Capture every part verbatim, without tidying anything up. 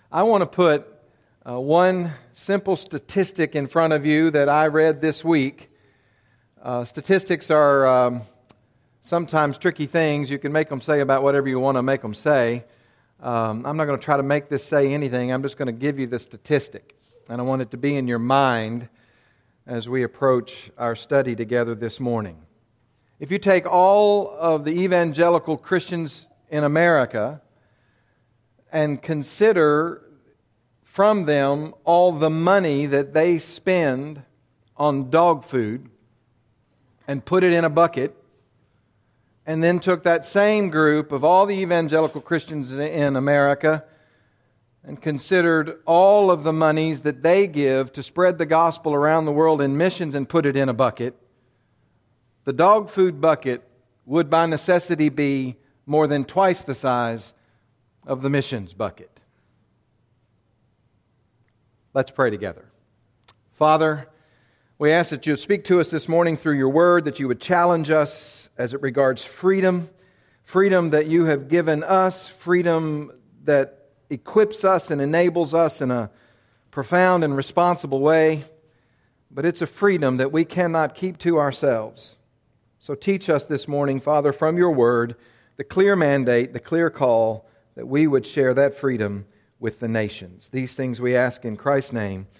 I want to put uh, one simple statistic in front of you that I read this week. Uh, statistics are um, sometimes tricky things. You can make them say about whatever you want to make them say. Um, I'm not going to try to make this say anything. I'm just going to give you the statistic. And I want it to be in your mind as we approach our study together this morning. If you take all of the evangelical Christians in America and consider from them all the money that they spend on dog food and put it in a bucket, and then took that same group of all the evangelical Christians in America and considered all of the monies that they give to spread the gospel around the world in missions and put it in a bucket, the dog food bucket would by necessity be more than twice the size of the missions bucket. Let's pray together. Father, we ask that you would speak to us this morning through your word, that you would challenge us as it regards freedom, freedom that you have given us, freedom that equips us and enables us in a profound and responsible way, but it's a freedom that we cannot keep to ourselves. So teach us this morning, Father, from your word, the clear mandate, the clear call, that we would share that freedom with the nations. These things we ask in Christ's name.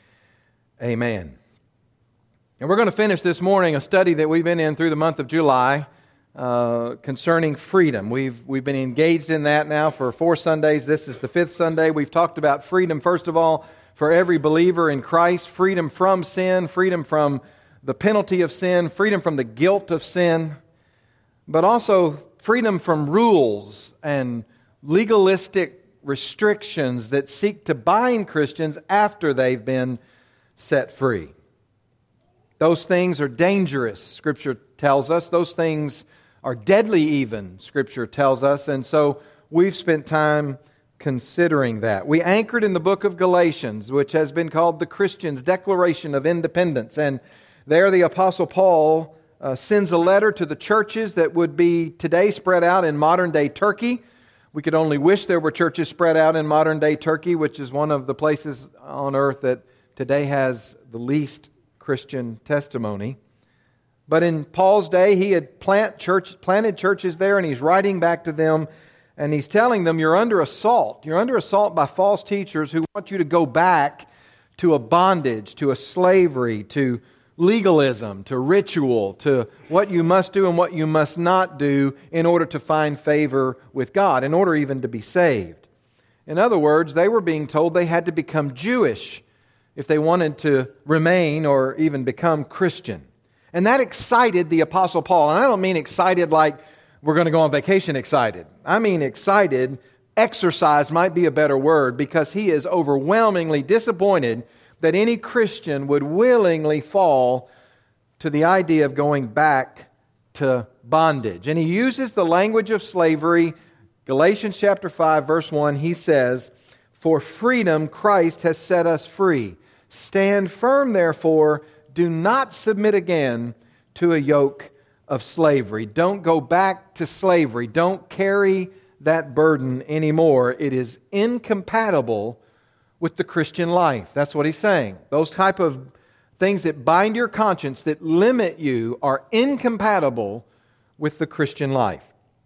Amen. And we're going to finish this morning a study that we've been in through the month of July uh, concerning freedom. We've we've been engaged in that now for four Sundays. This is the fifth Sunday. We've talked about freedom, first of all, for every believer in Christ, freedom from sin, freedom from the penalty of sin, freedom from the guilt of sin, but also freedom from rules and legalistic restrictions that seek to bind Christians after they've been set free. Those things are dangerous, Scripture tells us. Those things are deadly even, Scripture tells us. And so we've spent time considering that. We anchored in the book of Galatians, which has been called the Christian's Declaration of Independence. And there the Apostle Paul uh, sends a letter to the churches that would be today spread out in modern-day Turkey. We could only wish there were churches spread out in modern-day Turkey, which is one of the places on earth that today has the least Christian testimony. But in Paul's day, he had plant church, planted churches there, and he's writing back to them, and he's telling them, you're under assault. You're under assault by false teachers who want you to go back to a bondage, to a slavery, to legalism, to ritual, to what you must do and what you must not do in order to find favor with God, in order even to be saved. In other words, they were being told they had to become Jewish if they wanted to remain or even become Christian. And that excited the Apostle Paul. And I don't mean excited like we're going to go on vacation excited. I mean excited, exercised might be a better word, because he is overwhelmingly disappointed that any Christian would willingly fall to the idea of going back to bondage. And he uses the language of slavery. Galatians chapter five, verse one, he says, "For freedom Christ has set us free. Stand firm, therefore, do not submit again to a yoke of slavery." Don't go back to slavery. Don't carry that burden anymore. It is incompatible with the Christian life. That's what he's saying. Those type of things that bind your conscience, that limit you, are incompatible with the Christian life.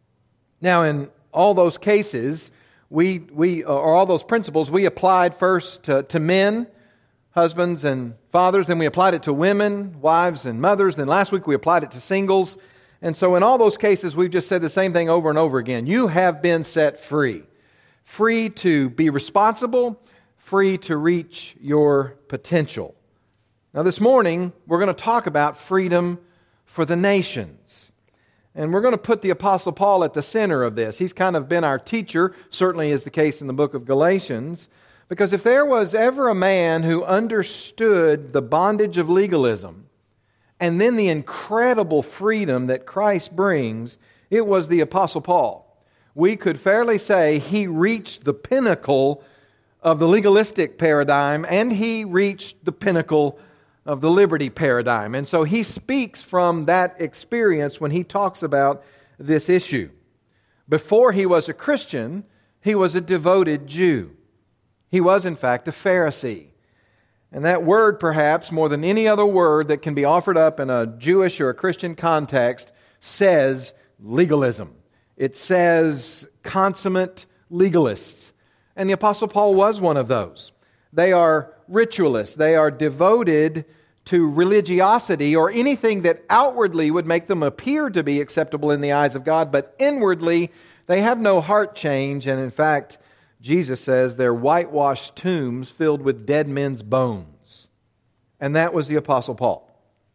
Now, in all those cases, we we or all those principles, we applied first to, to men, husbands and fathers, then we applied it to women, wives and mothers, then last week we applied it to singles. And so in all those cases, we've just said the same thing over and over again. You have been set free. Free to be responsible, free to reach your potential. Now this morning, we're going to talk about freedom for the nations. And we're going to put the Apostle Paul at the center of this. He's kind of been our teacher, certainly is the case in the book of Galatians, because if there was ever a man who understood the bondage of legalism and then the incredible freedom that Christ brings, it was the Apostle Paul. We could fairly say he reached the pinnacle of the legalistic paradigm, and he reached the pinnacle of the liberty paradigm. And so he speaks from that experience when he talks about this issue. Before he was a Christian, he was a devoted Jew. He was, in fact, a Pharisee. And that word, perhaps, more than any other word that can be offered up in a Jewish or a Christian context, says legalism. It says consummate legalists. And the Apostle Paul was one of those. They are ritualists. They are devoted to religiosity or anything that outwardly would make them appear to be acceptable in the eyes of God, but inwardly they have no heart change. And in fact, Jesus says they're whitewashed tombs filled with dead men's bones. And that was the Apostle Paul.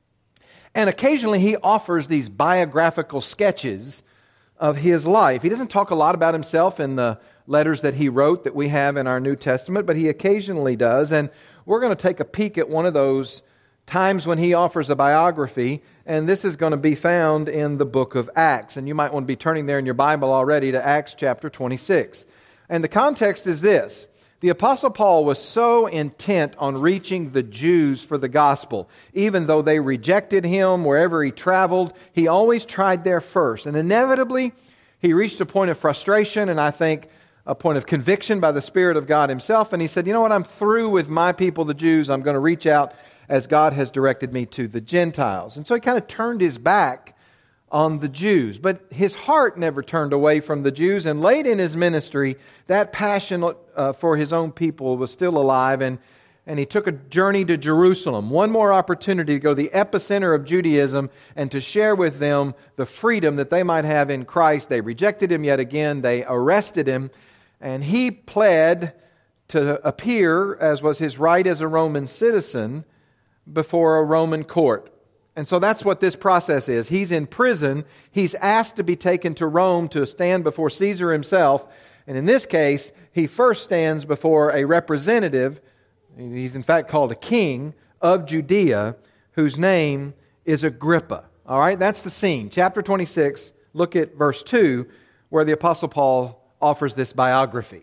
And occasionally he offers these biographical sketches of his life. He doesn't talk a lot about himself in the letters that he wrote that we have in our New Testament, but he occasionally does. And we're going to take a peek at one of those times when he offers a biography, and this is going to be found in the book of Acts. And you might want to be turning there in your Bible already to Acts chapter twenty-six. And the context is this. The Apostle Paul was so intent on reaching the Jews for the gospel. Even though they rejected him wherever he traveled, he always tried there first. And inevitably, he reached a point of frustration, and I think a point of conviction by the Spirit of God himself. And he said, you know what, I'm through with my people, the Jews. I'm going to reach out as God has directed me to the Gentiles. And so he kind of turned his back on the Jews. But his heart never turned away from the Jews. And late in his ministry, that passion uh, for his own people was still alive. And, and he took a journey to Jerusalem. One more opportunity to go to the epicenter of Judaism and to share with them the freedom that they might have in Christ. They rejected him yet again. They arrested him. And he pled to appear, as was his right as a Roman citizen, before a Roman court. And so that's what this process is. He's in prison. He's asked to be taken to Rome to stand before Caesar himself. And in this case, he first stands before a representative, he's in fact called a king, of Judea, whose name is Agrippa. All right, that's the scene. Chapter twenty-six, look at verse two, where the Apostle Paul offers this biography.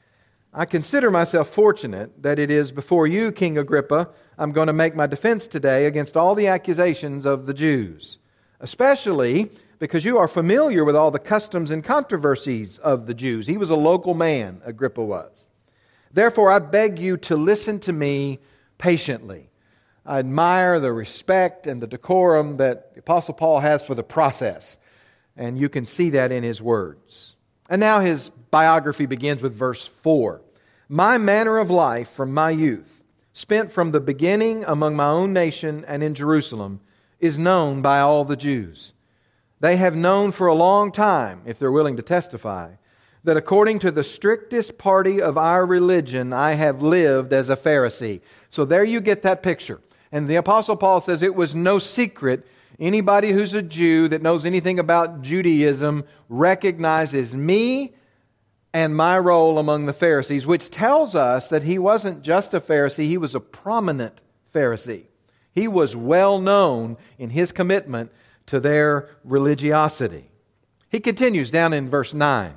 I consider myself fortunate that it is before you, King Agrippa, I'm going to make my defense today against all the accusations of the Jews, especially because you are familiar with all the customs and controversies of the Jews. He was a local man, Agrippa was. Therefore, I beg you to listen to me patiently. I admire the respect and the decorum that the Apostle Paul has for the process, and you can see that in his words. And now his biography begins with verse four. My manner of life from my youth, spent from the beginning among my own nation and in Jerusalem, is known by all the Jews. They have known for a long time, if they're willing to testify, that according to the strictest party of our religion, I have lived as a Pharisee. So there you get that picture. And the Apostle Paul says it was no secret. Anybody who's a Jew that knows anything about Judaism recognizes me and my role among the Pharisees, which tells us that he wasn't just a Pharisee, he was a prominent Pharisee. He was well known in his commitment to their religiosity. He continues down in verse nine.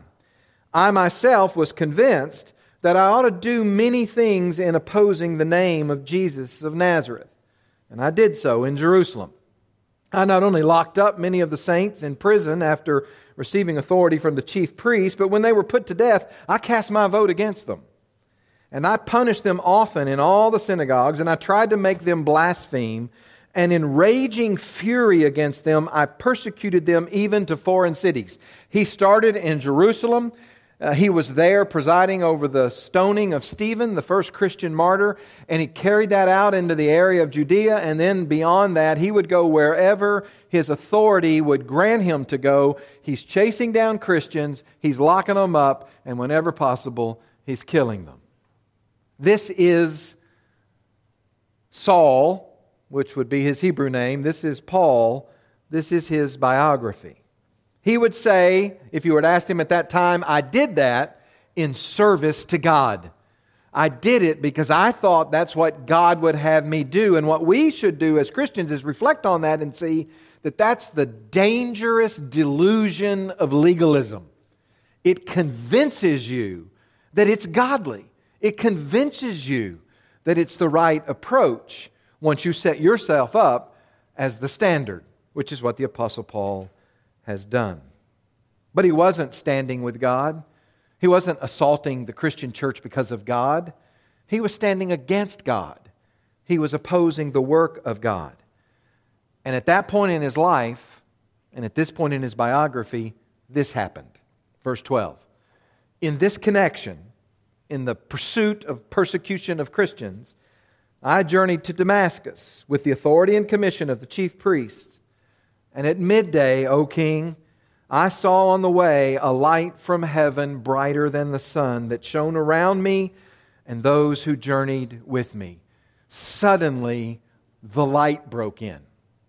I myself was convinced that I ought to do many things in opposing the name of Jesus of Nazareth, and I did so in Jerusalem. I not only locked up many of the saints in prison after receiving authority from the chief priests, but when they were put to death, I cast my vote against them. And I punished them often in all the synagogues, and I tried to make them blaspheme. And in raging fury against them, I persecuted them even to foreign cities. He started in Jerusalem. Uh, he was there presiding over the stoning of Stephen, the first Christian martyr, and he carried that out into the area of Judea, and then beyond that, he would go wherever his authority would grant him to go. He's chasing down Christians, he's locking them up, and whenever possible, he's killing them. This is Saul, which would be his Hebrew name. This is Paul. This is his biography. He would say, if you were to ask him at that time, I did that in service to God. I did it because I thought that's what God would have me do. And what we should do as Christians is reflect on that and see that that's the dangerous delusion of legalism. It convinces you that it's godly. It convinces you that it's the right approach once you set yourself up as the standard, which is what the Apostle Paul has done. But he wasn't standing with God. He wasn't assaulting the Christian church because of God. He was standing against God. He was opposing the work of God. And at that point in his life, and at this point in his biography, this happened. Verse twelve. In this connection, in the pursuit of persecution of Christians, I journeyed to Damascus with the authority and commission of the chief priest. And at midday, O king, I saw on the way a light from heaven brighter than the sun that shone around me and those who journeyed with me. Suddenly, the light broke in.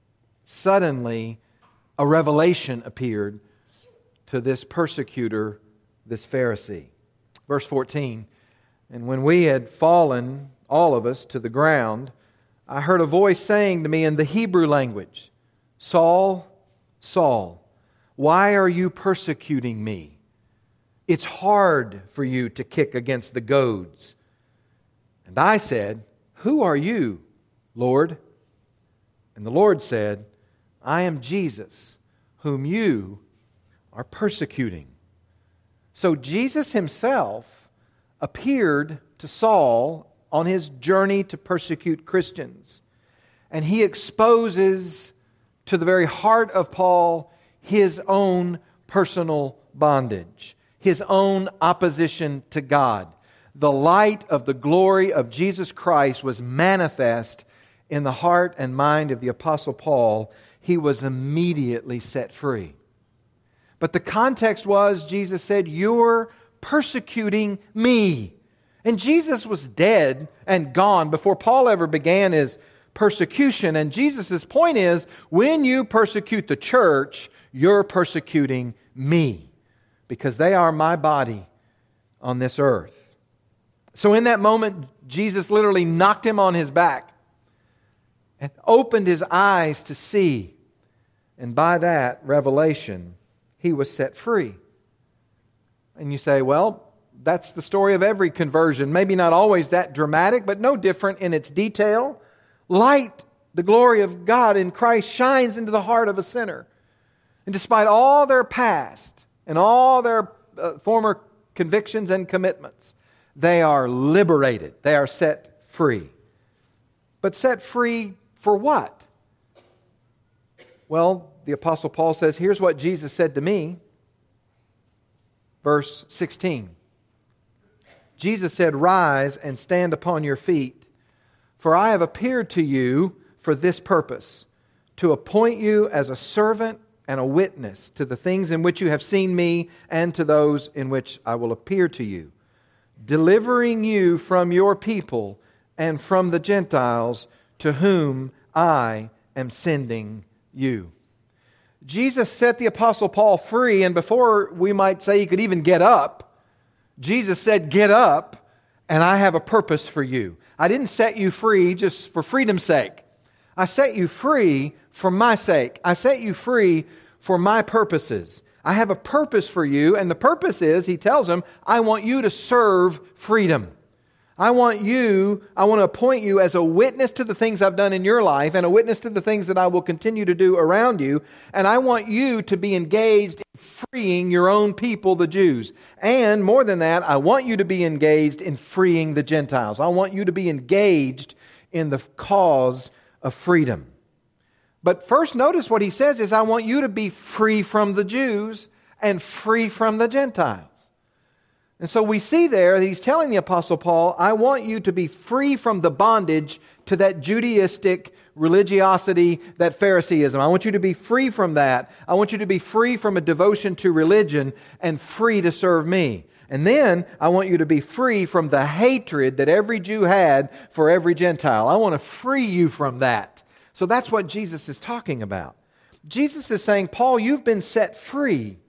Suddenly, a revelation appeared to this persecutor, this Pharisee. Verse fourteen, and when we had fallen, all of us, to the ground, I heard a voice saying to me in the Hebrew language, Saul, Saul, why are you persecuting me? It's hard for you to kick against the goads. And I said, who are you, Lord? And the Lord said, I am Jesus, whom you are persecuting. So Jesus himself appeared to Saul on his journey to persecute Christians. And he exposes to the very heart of Paul his own personal bondage, his own opposition to God. The light of the glory of Jesus Christ was manifest in the heart and mind of the Apostle Paul. He was immediately set free. But the context was, Jesus said, you're persecuting me. And Jesus was dead and gone before Paul ever began his persecution. And Jesus' point is, when you persecute the church, you're persecuting me, because they are my body on this earth. So in that moment, Jesus literally knocked him on his back and opened his eyes to see. And by that revelation, he was set free. And you say, well, that's the story of every conversion. Maybe not always that dramatic, but no different in its detail. Light, the glory of God in Christ, shines into the heart of a sinner. And despite all their past and all their uh, former convictions and commitments, they are liberated. They are set free. But set free for what? Well, the Apostle Paul says, here's what Jesus said to me. Verse sixteen. Jesus said, rise and stand upon your feet, for I have appeared to you for this purpose, to appoint you as a servant and a witness to the things in which you have seen me and to those in which I will appear to you, delivering you from your people and from the Gentiles to whom I am sending you. Jesus set the Apostle Paul free, and before we might say he could even get up, Jesus said, get up, and I have a purpose for you. I didn't set you free just for freedom's sake. I set you free for my sake. I set you free for my purposes. I have a purpose for you, and the purpose is, he tells him, I want you to serve freedom. I want you, I want to appoint you as a witness to the things I've done in your life and a witness to the things that I will continue to do around you. And I want you to be engaged in freeing your own people, the Jews. And more than that, I want you to be engaged in freeing the Gentiles. I want you to be engaged in the cause of freedom. But first, notice what he says is, I want you to be free from the Jews and free from the Gentiles. And so we see there that he's telling the Apostle Paul, I want you to be free from the bondage to that Judaistic religiosity, that Phariseeism. I want you to be free from that. I want you to be free from a devotion to religion and free to serve me. And then I want you to be free from the hatred that every Jew had for every Gentile. I want to free you from that. So that's what Jesus is talking about. Jesus is saying, Paul, you've been set free.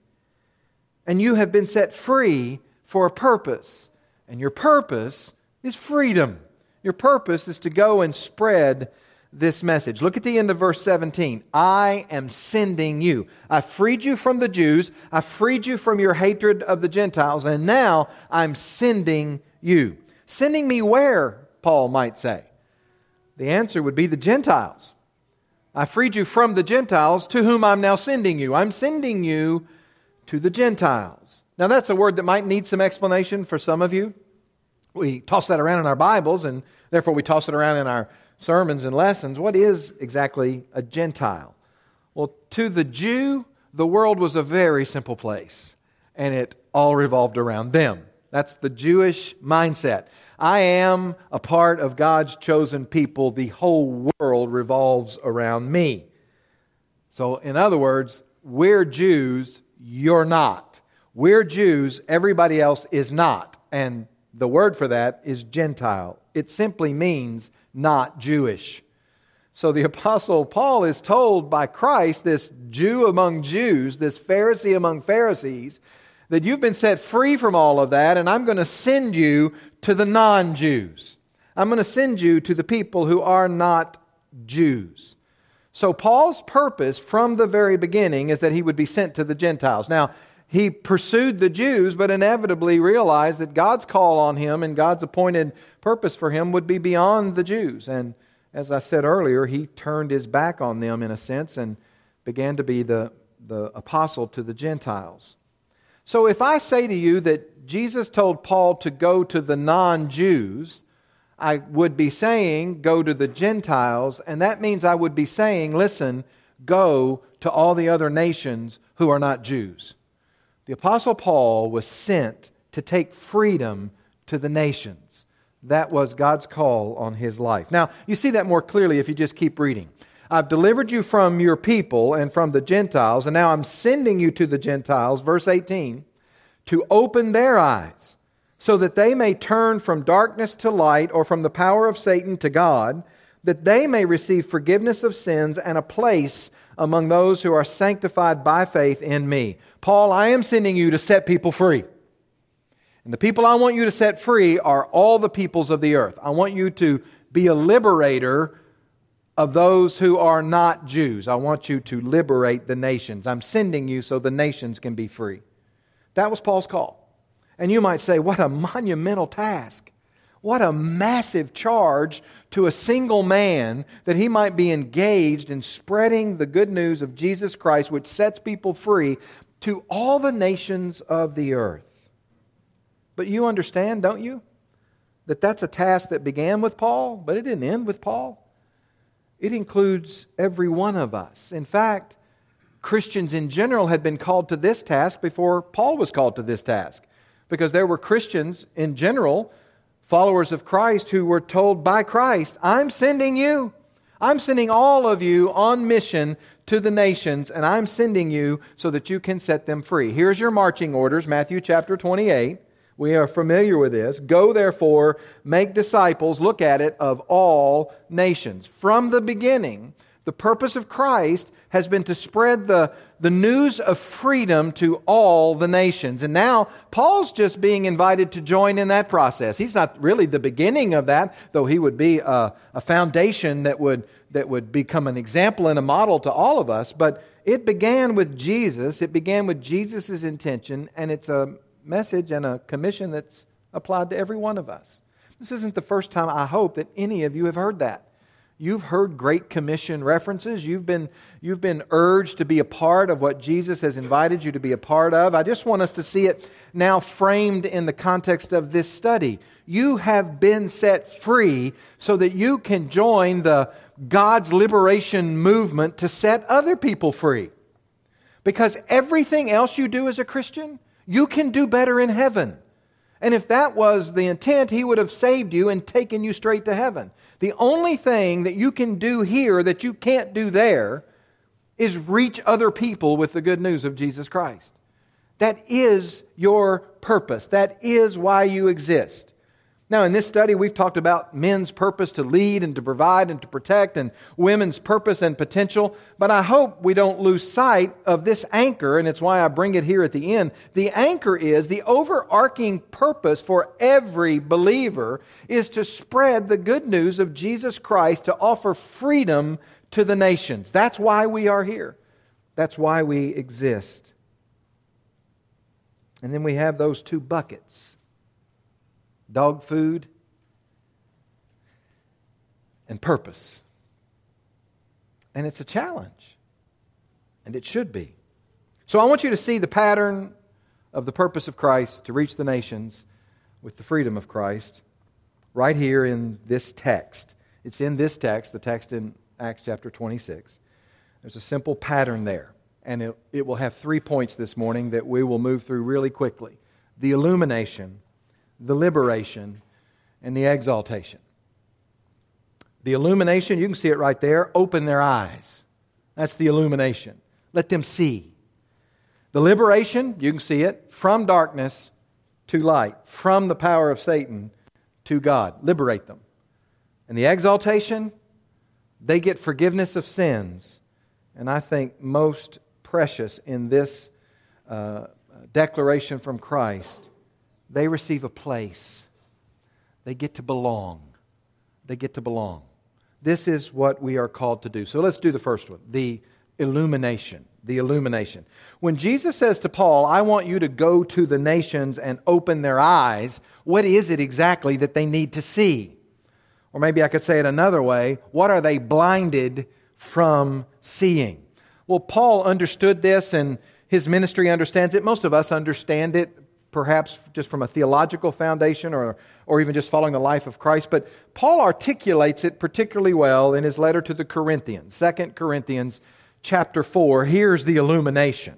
And you have been set free for a purpose. And your purpose is freedom. Your purpose is to go and spread this message. Look at the end of verse seventeen. I am sending you. I freed you from the Jews. I freed you from your hatred of the Gentiles. And now I'm sending you. Sending me where, Paul might say? The answer would be the Gentiles. I freed you from the Gentiles, to whom I'm now sending you. I'm sending you to the Gentiles. Now that's a word that might need some explanation for some of you. we toss that around in our Bibles, and therefore we toss it around in our sermons and lessons. What is exactly a Gentile? Well, to the Jew, the world was a very simple place, and it all revolved around them. That's the Jewish mindset. I am a part of God's chosen people. The whole world revolves around me. So, in other words, we're Jews, you're not. We're Jews, everybody else is not. And the word for that is Gentile. It simply means not Jewish. So the Apostle Paul is told by Christ, this Jew among Jews, this Pharisee among Pharisees, that you've been set free from all of that, and I'm going to send you to the non-Jews. I'm going to send you to the people who are not Jews. So Paul's purpose from the very beginning is that he would be sent to the Gentiles. Now, he pursued the Jews, but inevitably realized that God's call on him and God's appointed purpose for him would be beyond the Jews. And as I said earlier, he turned his back on them in a sense and began to be the, the apostle to the Gentiles. So if I say to you that Jesus told Paul to go to the non-Jews, I would be saying go to the Gentiles, and that means I would be saying, listen, go to all the other nations who are not Jews. The Apostle Paul was sent to take freedom to the nations. That was God's call on his life. Now, you see that more clearly if you just keep reading. I've delivered you from your people and from the Gentiles, and now I'm sending you to the Gentiles, verse eighteen, to open their eyes, so that they may turn from darkness to light, or from the power of Satan to God, that they may receive forgiveness of sins and a place among those who are sanctified by faith in me. Paul, I am sending you to set people free. And the people I want you to set free are all the peoples of the earth. I want you to be a liberator of those who are not Jews. I want you to liberate the nations. I'm sending you so the nations can be free. That was Paul's call. And you might say, what a monumental task. What a massive charge to a single man that he might be engaged in spreading the good news of Jesus Christ, which sets people free, to all the nations of the earth. But you understand, don't you, that that's a task that began with Paul, but it didn't end with Paul. It includes every one of us. In fact, Christians in general had been called to this task before Paul was called to this task, because there were Christians in general, followers of Christ, who were told by Christ, I'm sending you. I'm sending all of you on mission to the nations, and I'm sending you so that you can set them free. Here's your marching orders, Matthew chapter twenty-eight. We are familiar with this. Go therefore, make disciples, look at it, of all nations. From the beginning, the purpose of Christ has been to spread the, the news of freedom to all the nations. And now Paul's just being invited to join in that process. He's not really the beginning of that, though he would be a, a foundation that would, that would become an example and a model to all of us. But it began with Jesus. It began with Jesus' intention, and it's a message and a commission that's applied to every one of us. This isn't the first time, I hope, that any of you have heard that. You've heard Great Commission references. You've been, you've been urged to be a part of what Jesus has invited you to be a part of. I just want us to see it now framed in the context of this study. You have been set free so that you can join the God's liberation movement to set other people free. Because everything else you do as a Christian, you can do better in heaven. And if that was the intent, He would have saved you and taken you straight to heaven. The only thing that you can do here that you can't do there is reach other people with the good news of Jesus Christ. That is your purpose. That is why you exist. Now, in this study, we've talked about men's purpose to lead and to provide and to protect, and women's purpose and potential. But I hope we don't lose sight of this anchor, and it's why I bring it here at the end. The anchor is the overarching purpose for every believer is to spread the good news of Jesus Christ, to offer freedom to the nations. That's why we are here. That's why we exist. And then we have those two buckets. Dog food and purpose. And it's a challenge. And it should be. So I want you to see the pattern of the purpose of Christ to reach the nations with the freedom of Christ. right here in this text. It's in this text, the text in Acts chapter twenty-six. There's a simple pattern there. And it, it will have three points this morning that we will move through really quickly. The illumination, the liberation, and the exaltation. The illumination, you can see it right there. Open their eyes. That's the illumination. Let them see. The liberation, you can see it, from darkness to light, from the power of Satan to God. Liberate them. And the exaltation, they get forgiveness of sins. And I think most precious in this uh, declaration from Christ, they receive a place. They get to belong. They get to belong. This is what we are called to do. So let's do the first one, the illumination. The illumination. When Jesus says to Paul, I want you to go to the nations and open their eyes, what is it exactly that they need to see? Or maybe I could say it another way, what are they blinded from seeing? Well, Paul understood this and his ministry understands it. Most of us understand it, perhaps just from a theological foundation or, or even just following the life of Christ. But Paul articulates it particularly well in his letter to the Corinthians, Second Corinthians chapter four. Here's the illumination.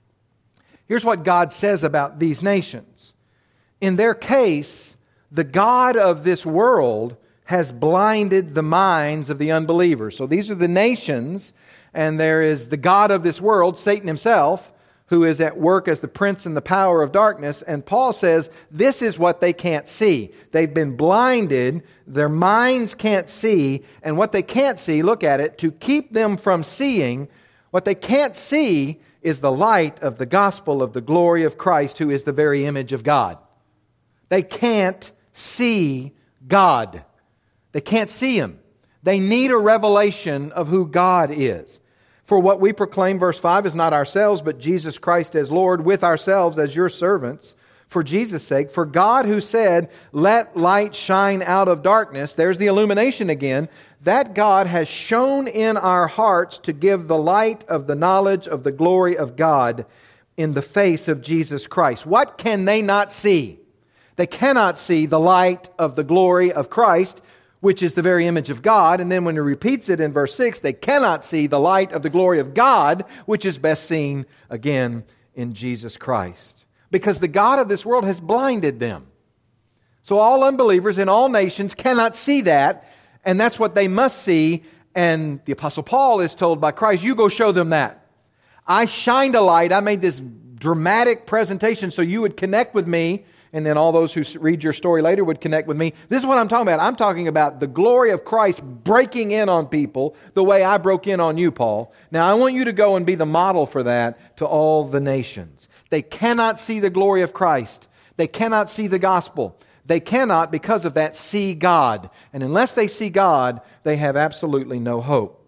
Here's what God says about these nations. In their case, the God of this world has blinded the minds of the unbelievers. So these are the nations, and there is the God of this world, Satan himself, who is at work as the prince and the power of darkness. And Paul says, this is what they can't see. They've been blinded, their minds can't see, and what they can't see, look at it, to keep them from seeing, what they can't see is the light of the gospel of the glory of Christ, who is the very image of God. They can't see God. They can't see Him. They need a revelation of who God is. For what we proclaim, verse five, is not ourselves, but Jesus Christ as Lord, with ourselves as your servants, for Jesus' sake. For God who said, let light shine out of darkness, there's the illumination again, that God has shone in our hearts to give the light of the knowledge of the glory of God in the face of Jesus Christ. What can they not see? They cannot see the light of the glory of Christ, which is the very image of God. And then when he repeats it in verse six, they cannot see the light of the glory of God, which is best seen again in Jesus Christ. Because the God of this world has blinded them. So all unbelievers in all nations cannot see that, and that's what they must see. And the Apostle Paul is told by Christ, you go show them that. I shined a light, I made this dramatic presentation so you would connect with me, and then all those who read your story later would connect with me. This is what I'm talking about. I'm talking about the glory of Christ breaking in on people the way I broke in on you, Paul. Now, I want you to go and be the model for that to all the nations. They cannot see the glory of Christ. They cannot see the gospel. They cannot, because of that, see God. And unless they see God, they have absolutely no hope.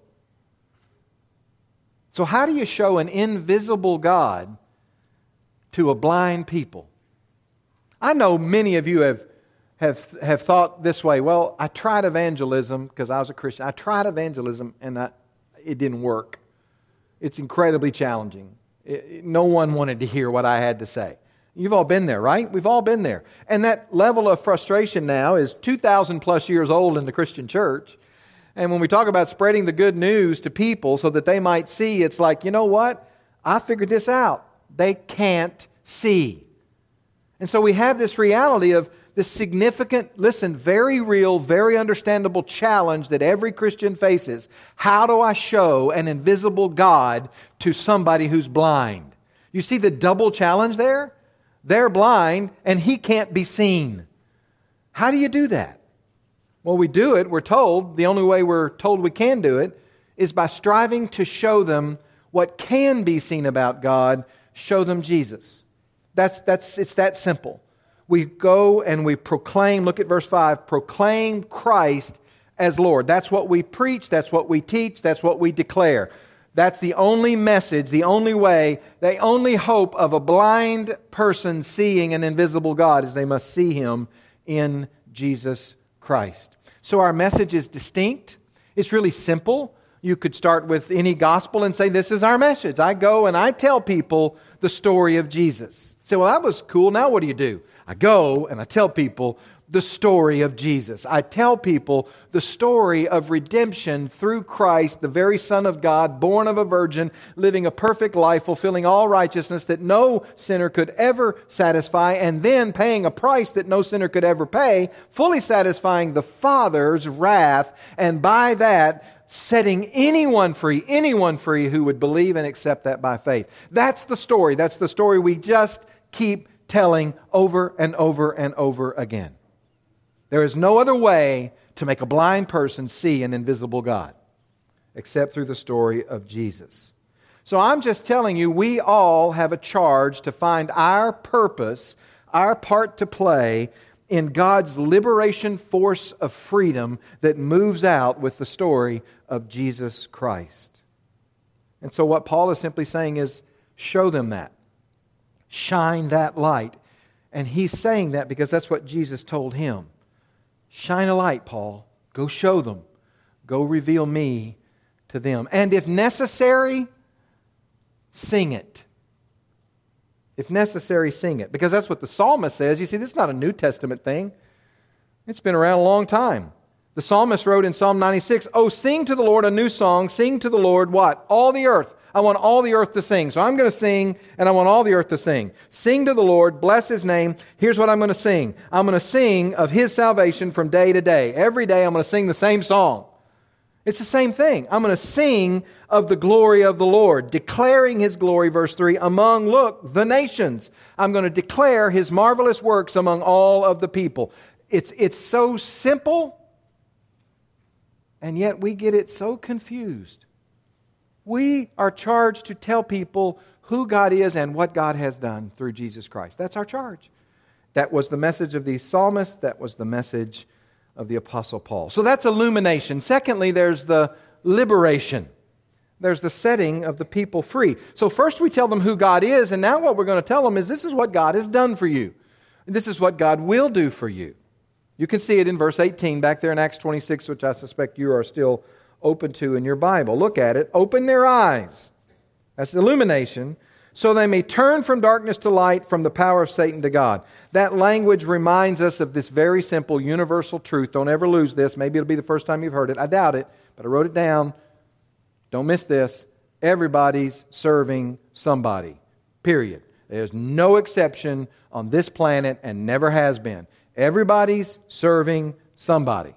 So how do you show an invisible God to a blind people? I know many of you have, have, have thought this way, well, I tried evangelism because I was a Christian. I tried evangelism and I, it didn't work. It's incredibly challenging. It, it, no one wanted to hear what I had to say. You've all been there, right? We've all been there. And that level of frustration now is two thousand plus years old in the Christian church. And when we talk about spreading the good news to people so that they might see, it's like, you know what? I figured this out. They can't see. And so we have this reality of this significant, listen, very real, very understandable challenge that every Christian faces. How do I show an invisible God to somebody who's blind? You see the double challenge there? They're blind and He can't be seen. How do you do that? Well, we do it, we're told, the only way we're told we can do it is by striving to show them what can be seen about God, show them Jesus. That's, that's, it's that simple. We go and we proclaim, look at verse five, proclaim Christ as Lord. That's what we preach, that's what we teach, that's what we declare. That's the only message, the only way, the only hope of a blind person seeing an invisible God is they must see Him in Jesus Christ. So our message is distinct. It's really simple. You could start with any gospel and say, this is our message. I go and I tell people the story of Jesus. Say, well, that was cool. Now what do you do? I go and I tell people the story of Jesus. I tell people the story of redemption through Christ, the very Son of God, born of a virgin, living a perfect life, fulfilling all righteousness that no sinner could ever satisfy, and then paying a price that no sinner could ever pay, fully satisfying the Father's wrath, and by that setting anyone free, anyone free who would believe and accept that by faith. That's the story. That's the story we just keep telling over and over and over again. There is no other way to make a blind person see an invisible God except through the story of Jesus. So I'm just telling you, we all have a charge to find our purpose, our part to play in God's liberation force of freedom that moves out with the story of Jesus Christ. And so what Paul is simply saying is, show them that. Shine that light. And he's saying that because that's what Jesus told him. Shine a light, Paul. Go show them. Go reveal me to them. And if necessary, sing it. If necessary, sing it. Because that's what the psalmist says. You see, this is not a New Testament thing. It's been around a long time. The psalmist wrote in Psalm ninety-six, "Oh, sing to the Lord a new song. Sing to the Lord" what? All the earth. I want all the earth to sing. So I'm going to sing, and I want all the earth to sing. Sing to the Lord, bless His name. Here's what I'm going to sing. I'm going to sing of His salvation from day to day. Every day I'm going to sing the same song. It's the same thing. I'm going to sing of the glory of the Lord, declaring His glory, verse three, among, look, the nations. I'm going to declare His marvelous works among all of the people. It's, it's so simple, and yet we get it so confused. We are charged to tell people who God is and what God has done through Jesus Christ. That's our charge. That was the message of the psalmist. That was the message of the Apostle Paul. So that's illumination. Secondly, there's the liberation. There's the setting of the people free. So first we tell them who God is, and now what we're going to tell them is this is what God has done for you. This is what God will do for you. You can see it in verse eighteen back there in Acts twenty-six, which I suspect you are still open to in your Bible. Look at it. Open their eyes. That's illumination. So they may turn from darkness to light, from the power of Satan to God. That language reminds us of this very simple universal truth. Don't ever lose this. Maybe it'll be the first time you've heard it. I doubt it, but I wrote it down. Don't miss this. Everybody's serving somebody. Period. There's no exception on this planet and never has been. Everybody's serving somebody.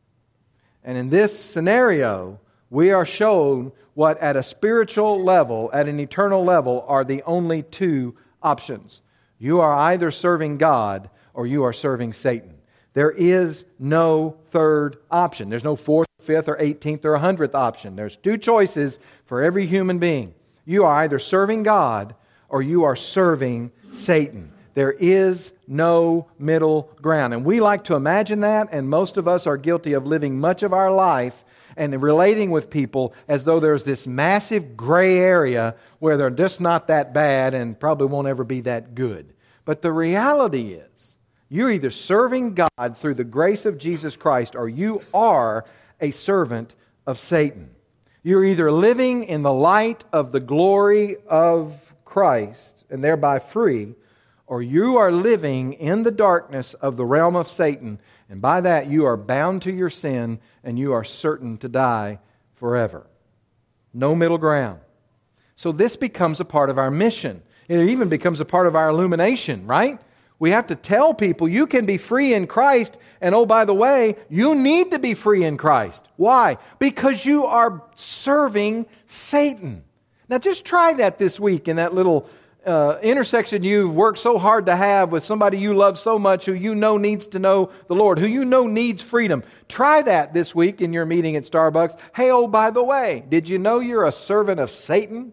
And in this scenario, we are shown what at a spiritual level, at an eternal level, are the only two options. You are either serving God or you are serving Satan. There is no third option. There's no fourth, fifth, or eighteenth, or a hundredth option. There's two choices for every human being. You are either serving God or you are serving Satan. There is no middle ground. And we like to imagine that, and most of us are guilty of living much of our life and relating with people as though there's this massive gray area where they're just not that bad and probably won't ever be that good. But the reality is, you're either serving God through the grace of Jesus Christ or you are a servant of Satan. You're either living in the light of the glory of Christ and thereby free, or you are living in the darkness of the realm of Satan, and by that you are bound to your sin and you are certain to die forever. No middle ground. So this becomes a part of our mission. It even becomes a part of our illumination, right? We have to tell people you can be free in Christ, and oh, by the way, you need to be free in Christ. Why? Because you are serving Satan. Now just try that this week in that little Uh, intersection you've worked so hard to have with somebody you love so much, who you know needs to know the Lord, who you know needs freedom. Try that this week in your meeting at Starbucks. Hey, oh, by the way, did you know you're a servant of Satan?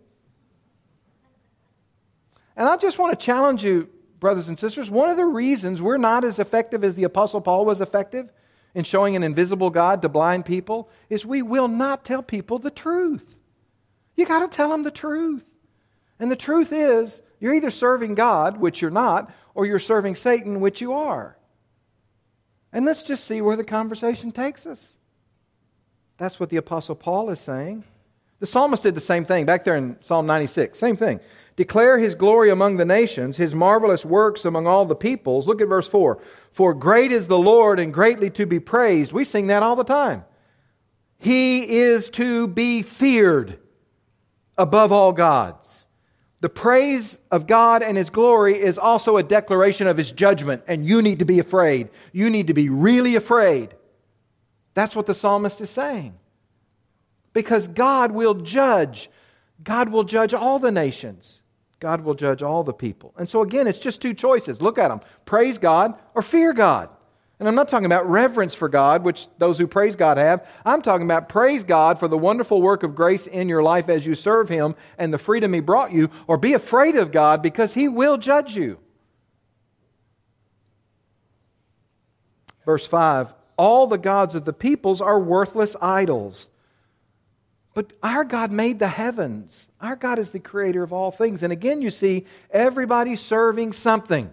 And I just want to challenge you, brothers and sisters, one of the reasons we're not as effective as the Apostle Paul was effective in showing an invisible God to blind people is we will not tell people the truth. You got to tell them the truth. And the truth is, you're either serving God, which you're not, or you're serving Satan, which you are. And let's just see where the conversation takes us. That's what the Apostle Paul is saying. The psalmist did the same thing back there in Psalm ninety-six. Same thing. Declare His glory among the nations, His marvelous works among all the peoples. Look at verse four. For great is the Lord and greatly to be praised. We sing that all the time. He is to be feared above all gods. The praise of God and His glory is also a declaration of His judgment, and you need to be afraid. You need to be really afraid. That's what the psalmist is saying. Because God will judge. God will judge all the nations. God will judge all the people. And so again, it's just two choices. Look at them. Praise God or fear God. And I'm not talking about reverence for God, which those who praise God have. I'm talking about praise God for the wonderful work of grace in your life as you serve Him and the freedom He brought you, or be afraid of God because He will judge you. Verse five, all the gods of the peoples are worthless idols. But our God made the heavens. Our God is the creator of all things. And again, you see, everybody's serving something.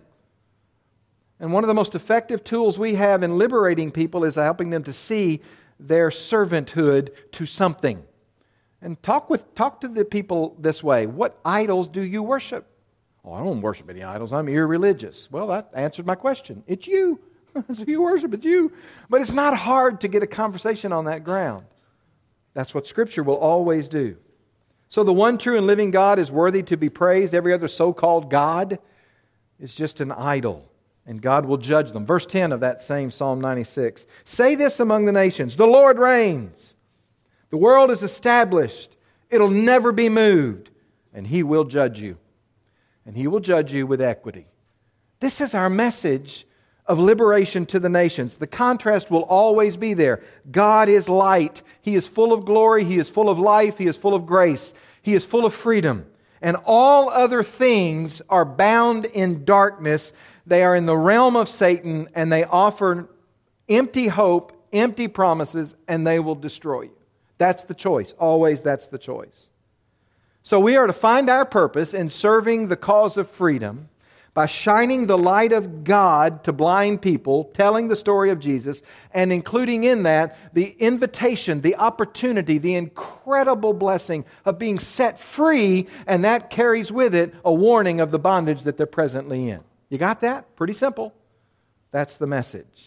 And one of the most effective tools we have in liberating people is helping them to see their servanthood to something. And talk with talk to the people this way. What idols do you worship? Oh, I don't worship any idols. I'm irreligious. Well, that answered my question. It's you. So you worship, it's you. But it's not hard to get a conversation on that ground. That's what Scripture will always do. So the one true and living God is worthy to be praised. Every other so-called God is just an idol. And God will judge them. Verse ten of that same Psalm ninety-six. Say this among the nations, the Lord reigns. The world is established. It'll never be moved. And He will judge you. And He will judge you with equity. This is our message of liberation to the nations. The contrast will always be there. God is light. He is full of glory. He is full of life. He is full of grace. He is full of freedom. And all other things are bound in darkness. They are in the realm of Satan, and they offer empty hope, empty promises, and they will destroy you. That's the choice. Always that's the choice. So we are to find our purpose in serving the cause of freedom by shining the light of God to blind people, telling the story of Jesus, and including in that the invitation, the opportunity, the incredible blessing of being set free, and that carries with it a warning of the bondage that they're presently in. You got that? Pretty simple. That's the message.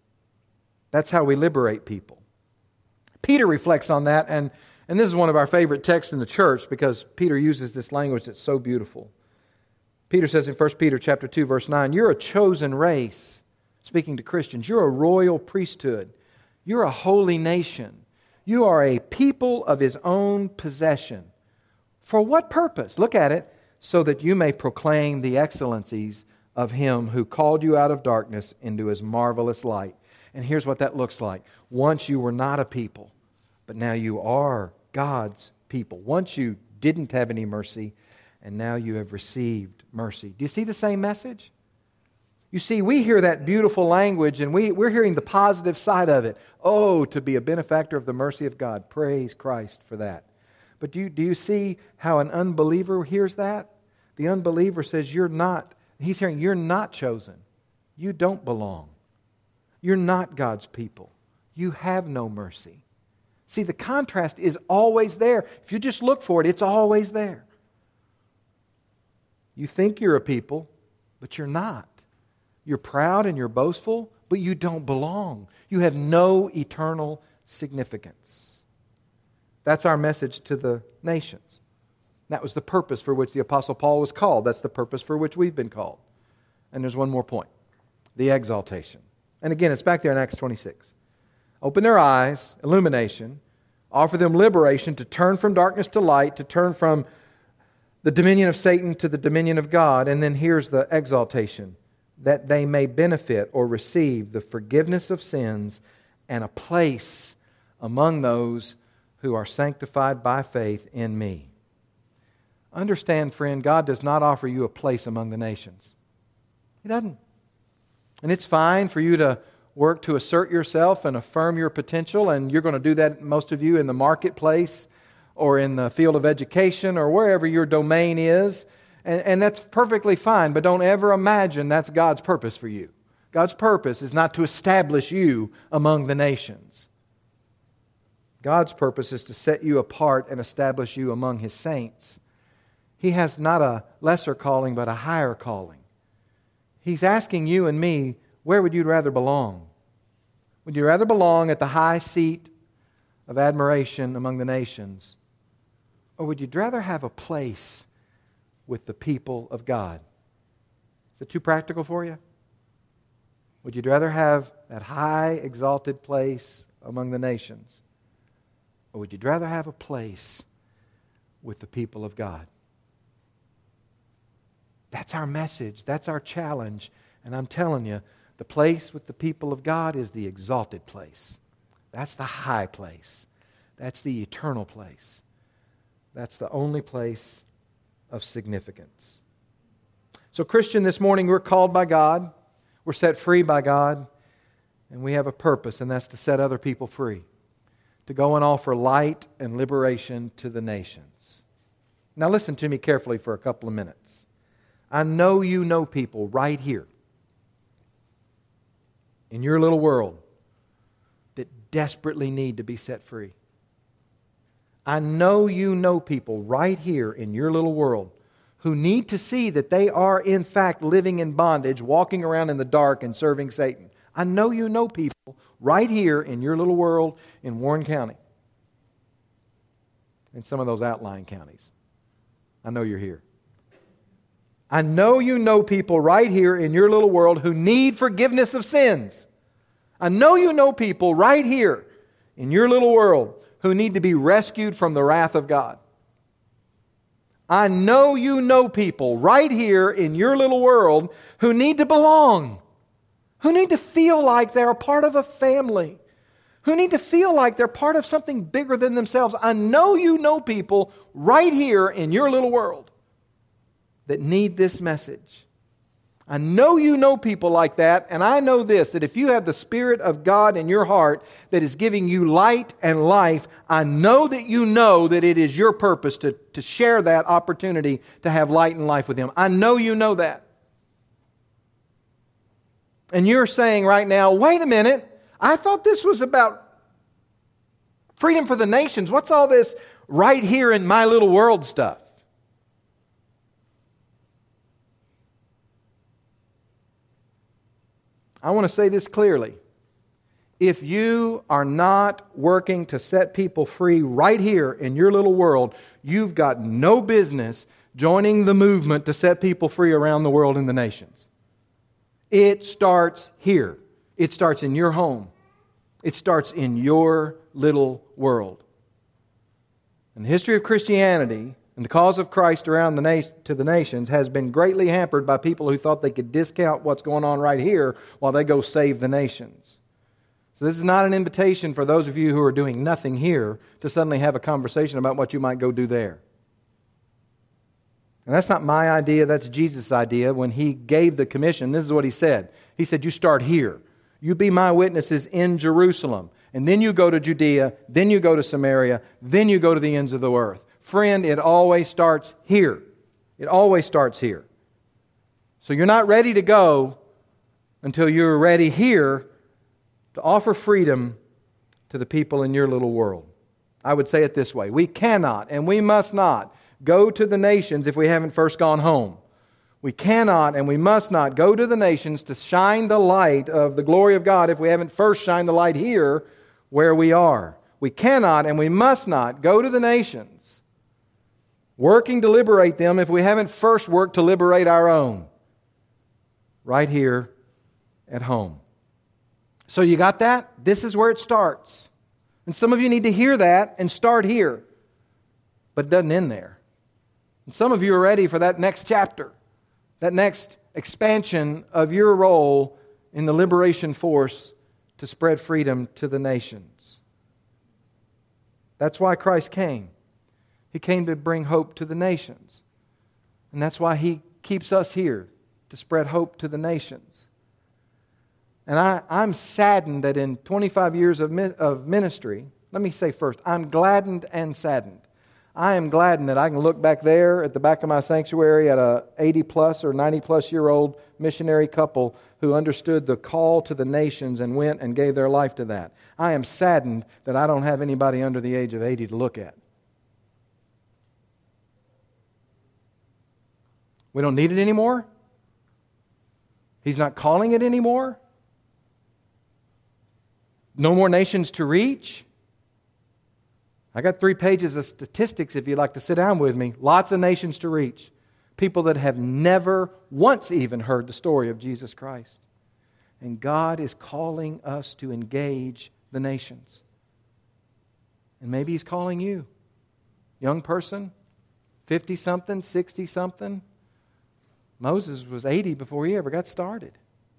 That's how we liberate people. Peter reflects on that, and, and this is one of our favorite texts in the church because Peter uses this language that's so beautiful. Peter says in First Peter chapter two, verse nine, you're a chosen race, speaking to Christians. You're a royal priesthood. You're a holy nation. You are a people of His own possession. For what purpose? Look at it. So that you may proclaim the excellencies of Him who called you out of darkness into His marvelous light. And here's what that looks like. Once you were not a people, but now you are God's people. Once you didn't have any mercy, and now you have received mercy. Do you see the same message? You see, we hear that beautiful language, and we, we're hearing the positive side of it. Oh, to be a benefactor of the mercy of God. Praise Christ for that. But do you, do you see how an unbeliever hears that? The unbeliever says, you're not, he's hearing, you're not chosen. You don't belong. You're not God's people. You have no mercy. See, the contrast is always there. If you just look for it, it's always there. You think you're a people, but you're not. You're proud and you're boastful, but you don't belong. You have no eternal significance. That's our message to the nations. That was the purpose for which the Apostle Paul was called. That's the purpose for which we've been called. And there's one more point. The exaltation. And again, it's back there in Acts twenty-six. Open their eyes, illumination, offer them liberation to turn from darkness to light, to turn from the dominion of Satan to the dominion of God. And then here's the exaltation. That they may benefit or receive the forgiveness of sins and a place among those who are sanctified by faith in me. Understand, friend, God does not offer you a place among the nations. He doesn't. And it's fine for you to work to assert yourself and affirm your potential, and you're going to do that, most of you, in the marketplace or in the field of education or wherever your domain is. And, and that's perfectly fine, but don't ever imagine that's God's purpose for you. God's purpose is not to establish you among the nations. God's purpose is to set you apart and establish you among His saints. He has not a lesser calling, but a higher calling. He's asking you and me, where would you rather belong? Would you rather belong at the high seat of admiration among the nations? Or would you rather have a place with the people of God? Is it too practical for you? Would you rather have that high, exalted place among the nations? Or would you rather have a place with the people of God? That's our message. That's our challenge. And I'm telling you, the place with the people of God is the exalted place. That's the high place. That's the eternal place. That's the only place of significance. So, Christian, this morning we're called by God. We're set free by God. And we have a purpose, and that's to set other people free. To go and offer light and liberation to the nations. Now listen to me carefully for a couple of minutes. I know you know people right here in your little world that desperately need to be set free. I know you know people right here in your little world who need to see that they are in fact living in bondage, walking around in the dark and serving Satan. I know you know people right here in your little world in Warren County and some of those outlying counties. I know you're here. I know you know people right here in your little world who need forgiveness of sins. I know you know people right here in your little world who need to be rescued from the wrath of God. I know you know people right here in your little world who need to belong, who need to feel like they're a part of a family, who need to feel like they're part of something bigger than themselves. I know you know people right here in your little world that need this message. I know you know people like that, and I know this, that if you have the Spirit of God in your heart that is giving you light and life, I know that you know that it is your purpose to, to share that opportunity to have light and life with Him. I know you know that. And you're saying right now, wait a minute, I thought this was about freedom for the nations. What's all this right here in my little world stuff? I want to say this clearly. If you are not working to set people free right here in your little world, you've got no business joining the movement to set people free around the world in the nations. It starts here. It starts in your home. It starts in your little world. And the history of Christianity and the cause of Christ around the na- to the nations has been greatly hampered by people who thought they could discount what's going on right here while they go save the nations. So this is not an invitation for those of you who are doing nothing here to suddenly have a conversation about what you might go do there. And that's not my idea, that's Jesus' idea. When He gave the commission, this is what He said. He said, you start here. You be my witnesses in Jerusalem. And then you go to Judea, then you go to Samaria, then you go to the ends of the earth. Friend, it always starts here. It always starts here. So you're not ready to go until you're ready here to offer freedom to the people in your little world. I would say it this way. We cannot and we must not go to the nations if we haven't first gone home. We cannot and we must not go to the nations to shine the light of the glory of God if we haven't first shined the light here where we are. We cannot and we must not go to the nations working to liberate them if we haven't first worked to liberate our own right here at home. So you got that? This is where it starts. And some of you need to hear that and start here. But it doesn't end there. And some of you are ready for that next chapter, that next expansion of your role in the liberation force to spread freedom to the nations. That's why Christ came. He came to bring hope to the nations. And that's why He keeps us here, to spread hope to the nations. And I, I'm saddened that in twenty-five years of, of ministry, let me say first, I'm gladdened and saddened. I am gladdened that I can look back there at the back of my sanctuary at a eighty plus or ninety plus year old missionary couple who understood the call to the nations and went and gave their life to that. I am saddened that I don't have anybody under the age of eighty to look at. We don't need it anymore? He's not calling it anymore? No more nations to reach? I got three pages of statistics if you'd like to sit down with me. Lots of nations to reach. People that have never once even heard the story of Jesus Christ. And God is calling us to engage the nations. And maybe He's calling you, young person, fifty-something, sixty-something. Moses was eighty before he ever got started.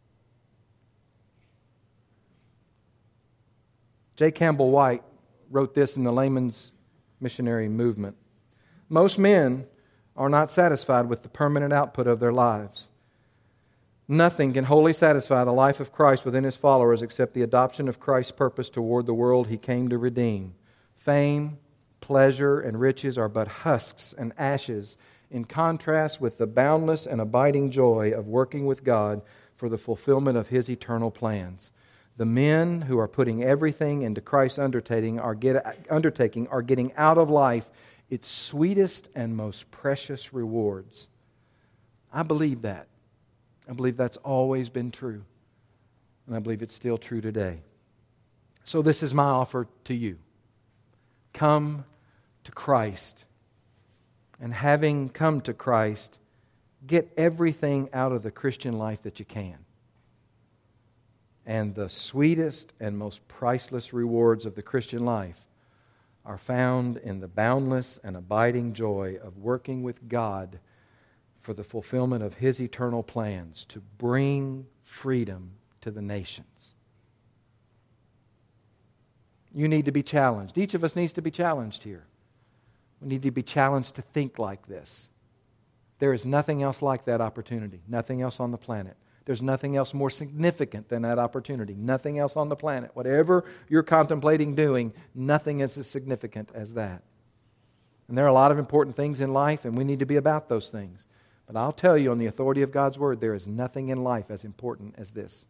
J. Campbell White wrote this in the Layman's Missionary Movement. Most men are not satisfied with the permanent output of their lives. Nothing can wholly satisfy the life of Christ within His followers except the adoption of Christ's purpose toward the world He came to redeem. Fame, pleasure, and riches are but husks and ashes in contrast with the boundless and abiding joy of working with God for the fulfillment of His eternal plans. The men who are putting everything into Christ's undertaking are, get, undertaking are getting out of life its sweetest and most precious rewards. I believe that. I believe that's always been true. And I believe it's still true today. So this is my offer to you. Come to Christ. And having come to Christ, get everything out of the Christian life that you can. And the sweetest and most priceless rewards of the Christian life are found in the boundless and abiding joy of working with God for the fulfillment of His eternal plans to bring freedom to the nations. You need to be challenged. Each of us needs to be challenged here. We need to be challenged to think like this. There is nothing else like that opportunity. Nothing else on the planet. There's nothing else more significant than that opportunity. Nothing else on the planet. Whatever you're contemplating doing, nothing is as significant as that. And there are a lot of important things in life, and we need to be about those things. But I'll tell you, on the authority of God's Word, there is nothing in life as important as this.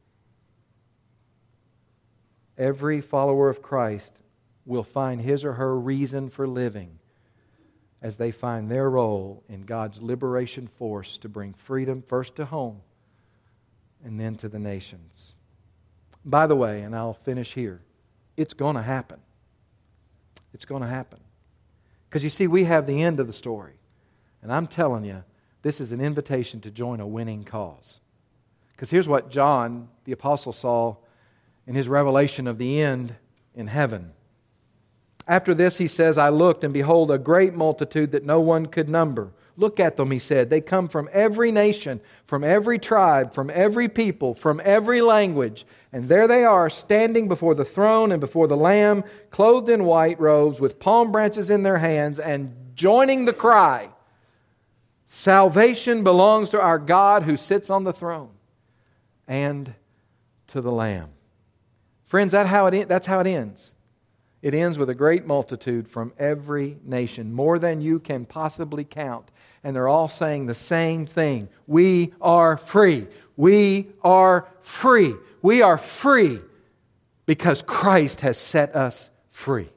Every follower of Christ will find his or her reason for living as they find their role in God's liberation force to bring freedom first to home and then to the nations. By the way, and I'll finish here, it's going to happen. It's going to happen. Because you see, we have the end of the story. And I'm telling you, this is an invitation to join a winning cause. Because here's what John, the apostle, saw in his revelation of the end in heaven. After this, he says, I looked, and behold, a great multitude that no one could number. Look at them, he said. They come from every nation, from every tribe, from every people, from every language. And there they are, standing before the throne and before the Lamb, clothed in white robes, with palm branches in their hands, and joining the cry, salvation belongs to our God who sits on the throne and to the Lamb. Friends, that how it, that's how it ends. It ends with a great multitude from every nation, more than you can possibly count. And they're all saying the same thing. We are free. We are free. We are free because Christ has set us free.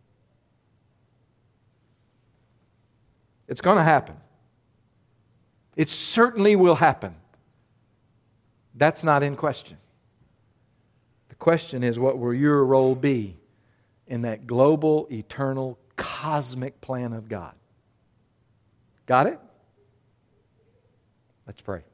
It's going to happen. It certainly will happen. That's not in question. The question is, what will your role be in that global, eternal, cosmic plan of God? Got it? Let's pray.